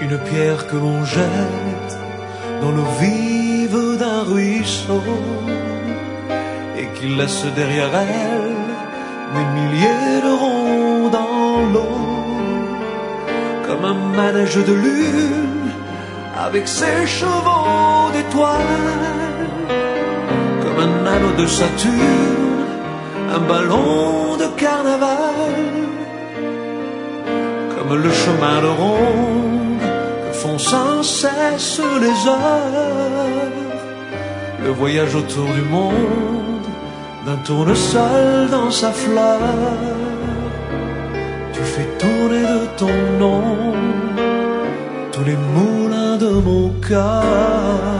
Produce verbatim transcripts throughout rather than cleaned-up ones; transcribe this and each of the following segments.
une pierre que l'on jette dans l'eau vive d'un ruisseau et qui laisse derrière elle des milliers de ronds dans l'eau, comme un manège de lune avec ses chevaux d'étoiles, comme un anneau de Saturne, un ballon de carnaval, comme le chemin de ronde que font sans cesse les heures, le voyage autour du monde d'un tournesol dans sa fleur. Tu fais tourner de ton nom tous les moulins de mon cœur,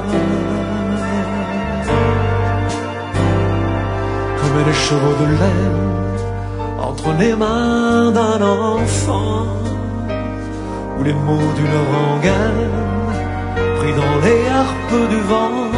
comme les chevaux de laine entre les mains d'un enfant, ou les mots d'une rengaine pris dans les harpes du vent,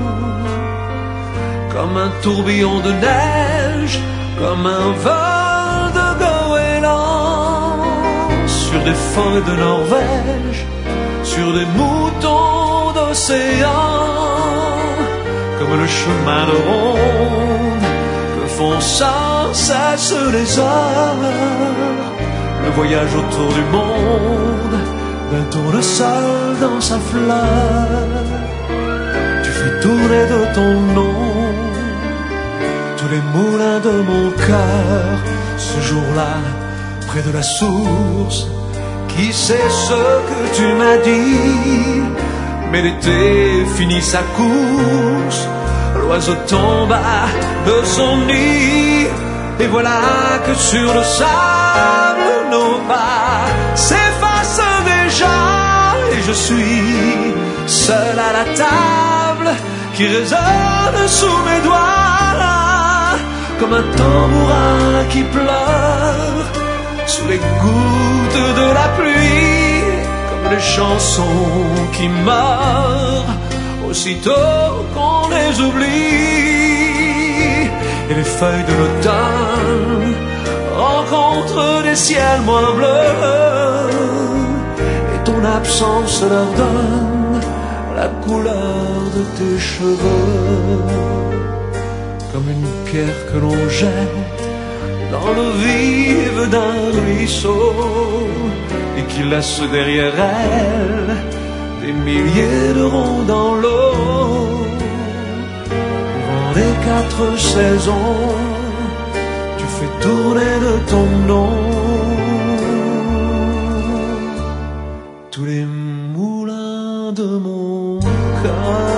comme un tourbillon de neige, comme un vol de goéland sur des forêts de Norvège, sur des moutons d'océan, comme le chemin de ronde que font sans cesse les heures, le voyage autour du monde d'un tournesol dans sa fleur. Tu fais tourner de ton nom tous les moulins de mon cœur. Ce jour-là, près de la source, qui sait ce que tu m'as dit, mais l'été finit sa course, l'oiseau tomba de son nid, et voilà que sur le sable nos pas s'effacent déjà, et je suis seul à la table qui résonne sous mes doigts, comme un tambourin qui pleure sous les gouttes de la pluie, comme les chansons qui meurent aussitôt qu'on les oublie, et les feuilles de l'automne rencontrent des ciels moins bleus, et ton absence leur donne la couleur de tes cheveux, comme une pierre que l'on jette dans l'eau vive d'un ruisseau et qui laisse derrière elle des milliers de ronds dans l'eau. Durant les quatre saisons, tu fais tourner de ton nom tous les moulins de mon cœur.